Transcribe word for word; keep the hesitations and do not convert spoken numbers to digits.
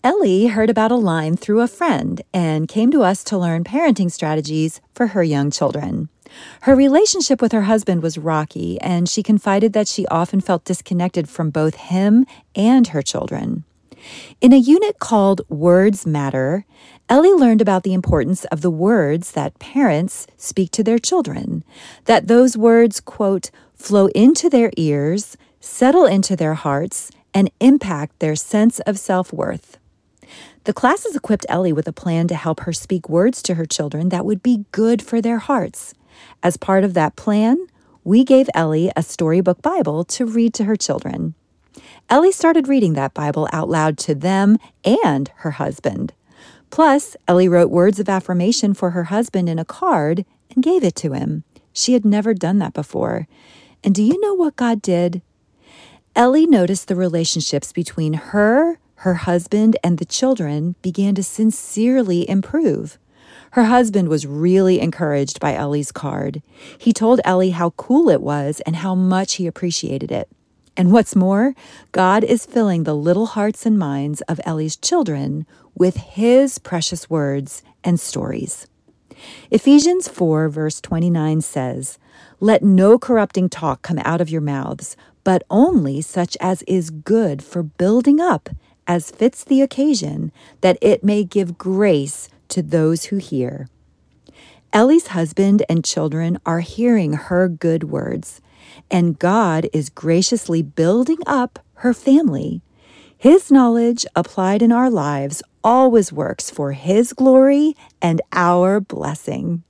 Ellie heard about Align through a friend and came to us to learn parenting strategies for her young children. Her relationship with her husband was rocky, and she confided that she often felt disconnected from both him and her children. In a unit called Words Matter, Ellie learned about the importance of the words that parents speak to their children, that those words, quote, flow into their ears, settle into their hearts, and impact their sense of self-worth. The classes equipped Ellie with a plan to help her speak words to her children that would be good for their hearts. As part of that plan, we gave Ellie a storybook Bible to read to her children. Ellie started reading that Bible out loud to them and her husband. Plus, Ellie wrote words of affirmation for her husband in a card and gave it to him. She had never done that before. And do you know what God did? Ellie noticed the relationships between her, her husband, and the children began to sincerely improve. Her husband was really encouraged by Ellie's card. He told Ellie how cool it was and how much he appreciated it. And what's more, God is filling the little hearts and minds of Ellie's children with his precious words and stories. Ephesians four, verse twenty-nine says, "Let no corrupting talk come out of your mouths, but only such as is good for building up, as fits the occasion, that it may give grace to those who hear." Ellie's husband and children are hearing her good words, and God is graciously building up her family. His knowledge applied in our lives always works for his glory and our blessing.